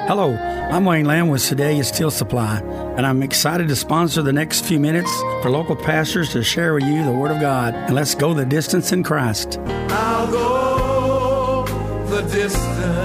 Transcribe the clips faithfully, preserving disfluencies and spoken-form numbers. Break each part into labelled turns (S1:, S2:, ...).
S1: Hello, I'm Wayne Lamb with Sedalia Steel Supply, and I'm excited to sponsor the next few minutes for local pastors to share with you the Word of God. And let's go the distance in Christ.
S2: I'll go the distance.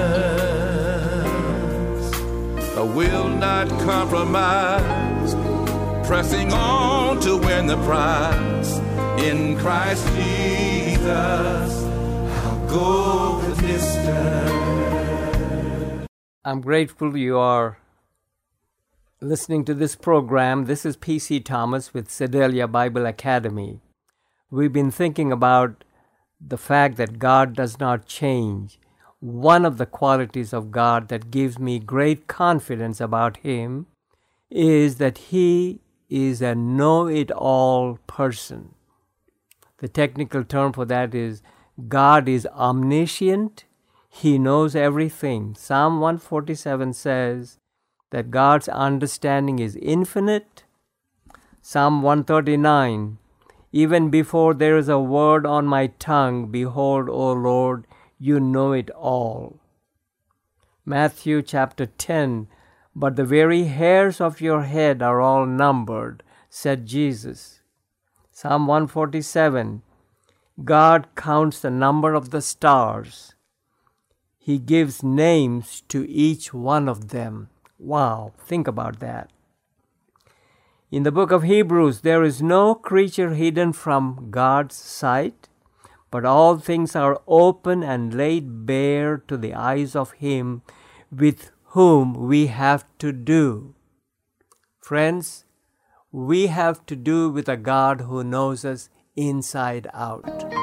S2: I will not compromise, pressing on to win the prize. In Christ Jesus, I'll go the distance.
S3: I'm grateful you are listening to this program. This is P C Thomas with Sedalia Bible Academy. We've been thinking about the fact that God does not change. One of the qualities of God that gives me great confidence about Him is that He is a know-it-all person. The technical term for that is God is omniscient. He knows everything. Psalm one forty-seven says that God's understanding is infinite. Psalm one thirty-nine, even before there is a word on my tongue, behold, O Lord, you know it all. Matthew chapter ten, but the very hairs of your head are all numbered, said Jesus. Psalm one forty-seven, God counts the number of the stars. He gives names to each one of them. Wow, think about that. In the book of Hebrews, there is no creature hidden from God's sight, but all things are open and laid bare to the eyes of Him with whom we have to do. Friends, we have to do with a God who knows us inside out.